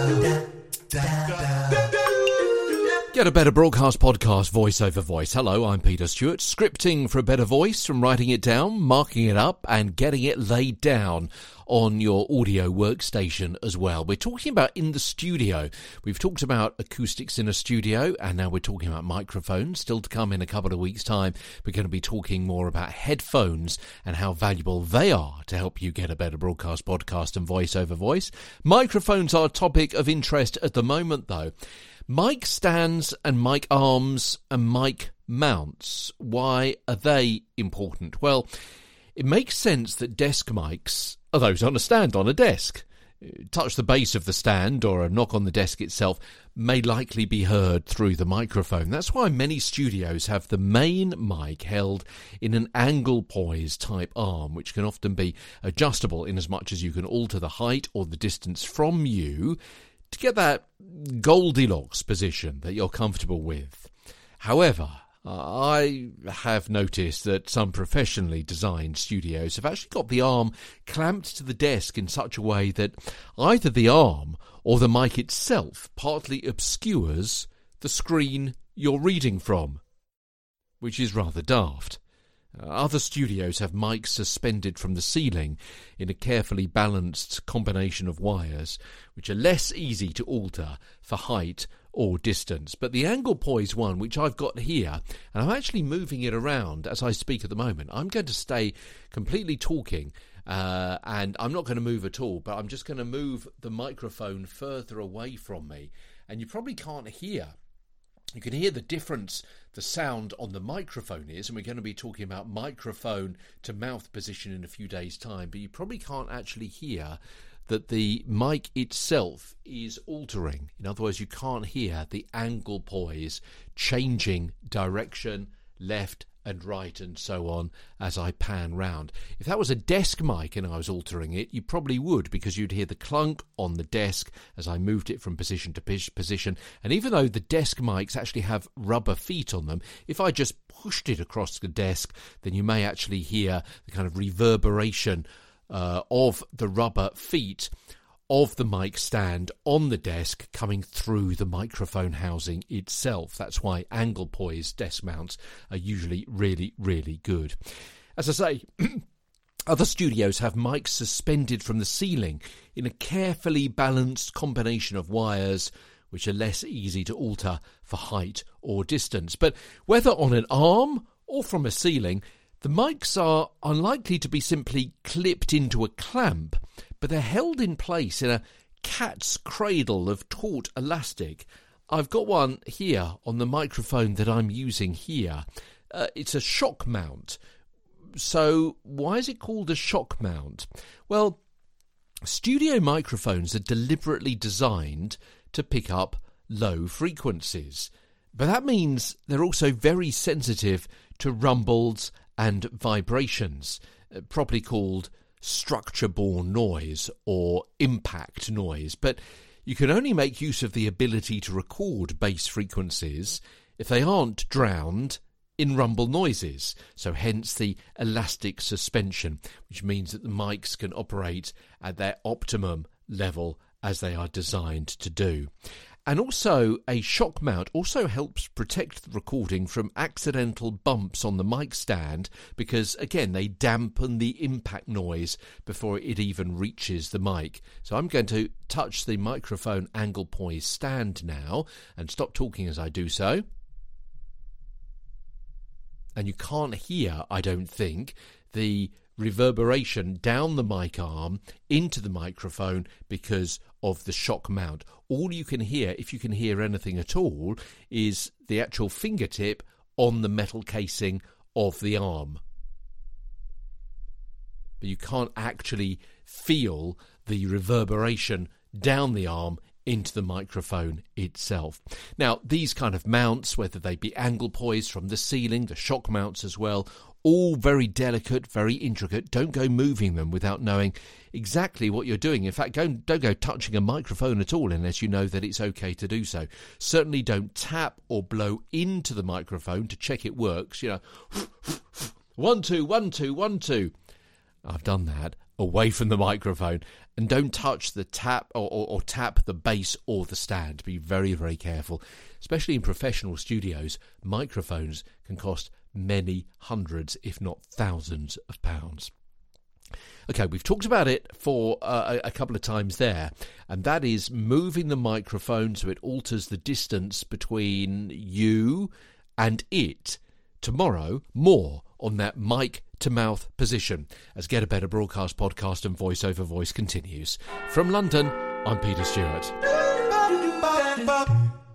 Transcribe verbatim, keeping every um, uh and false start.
Get a Better Broadcast podcast, voice over voice. Hello, I'm Peter Stewart, scripting for a better voice, from writing it down, marking it up, and getting it laid down on your audio workstation as well. We're talking about in the studio. We've talked about acoustics in a studio, and now we're talking about microphones. Still to come in a couple of weeks' time, we're going to be talking more about headphones and how valuable they are to help you get a better broadcast podcast and voice over voice. Microphones are a topic of interest at the moment, though. Mic stands and mic arms and mic mounts, why are they important? Well, it makes sense that desk mics are those on a stand on a desk. Touch the base of the stand or a knock on the desk itself may likely be heard through the microphone. That's why many studios have the main mic held in an angle poise type arm, which can often be adjustable in as much as you can alter the height or the distance from you to get that Goldilocks position that you're comfortable with. However, I have noticed that some professionally designed studios have actually got the arm clamped to the desk in such a way that either the arm or the mic itself partly obscures the screen you're reading from, which is rather daft. Uh, other studios have mics suspended from the ceiling in a carefully balanced combination of wires, which are less easy to alter for height or distance. But the angle poise one, which I've got here, and I'm actually moving it around as I speak at the moment. I'm going to stay completely talking, uh, and I'm not going to move at all, but I'm just going to move the microphone further away from me, and you probably can't hear. You can hear the difference the sound on the microphone is, and we're going to be talking about microphone to mouth position in a few days' time, but you probably can't actually hear that the mic itself is altering. In other words, you can't hear the angle poise changing direction, left and right and so on as I pan round. If that was a desk mic and I was altering it, you probably would, because you'd hear the clunk on the desk as I moved it from position to position. And even though the desk mics actually have rubber feet on them, if I just pushed it across the desk, then you may actually hear the kind of reverberation uh, of the rubber feet of the mic stand on the desk coming through the microphone housing itself. That's why angle poise desk mounts are usually really, really good. As I say, other studios have mics suspended from the ceiling in a carefully balanced combination of wires, which are less easy to alter for height or distance. But whether on an arm or from a ceiling, the mics are unlikely to be simply clipped into a clamp, but they're held in place in a cat's cradle of taut elastic. I've got one here on the microphone that I'm using here. Uh, it's a shock mount. So why is it called a shock mount? Well, studio microphones are deliberately designed to pick up low frequencies, but that means they're also very sensitive to rumbles and vibrations, uh, properly called structure-borne noise or impact noise. But you can only make use of the ability to record bass frequencies if they aren't drowned in rumble noises. So hence the elastic suspension, which means that the mics can operate at their optimum level as they are designed to do. And also, a shock mount also helps protect the recording from accidental bumps on the mic stand because, again, they dampen the impact noise before it even reaches the mic. So I'm going to touch the microphone angle poise stand now and stop talking as I do so. And you can't hear, I don't think, the reverberation down the mic arm into the microphone because of the shock mount. All you can hear, if you can hear anything at all, is the actual fingertip on the metal casing of the arm. But you can't actually feel the reverberation down the arm into the microphone itself. Now, these kind of mounts, whether they be angle poised from the ceiling, the shock mounts as well, all very delicate, very intricate. Don't go moving them without knowing exactly what you're doing. In fact, go, don't go touching a microphone at all unless you know that it's okay to do so. Certainly don't tap or blow into the microphone to check it works. You know, one, two, one, two, one, two. I've done that away from the microphone. And don't touch the tap or, or, or tap the base or the stand. Be very, very careful. Especially in professional studios, microphones can cost many hundreds, if not thousands of pounds. Okay, we've talked about it for uh, a couple of times there, and that is moving the microphone so it alters the distance between you and it. Tomorrow, more on that mic to mouth position as Get a Better Broadcast podcast and Voice Over Voice continues. From London, I'm Peter Stewart.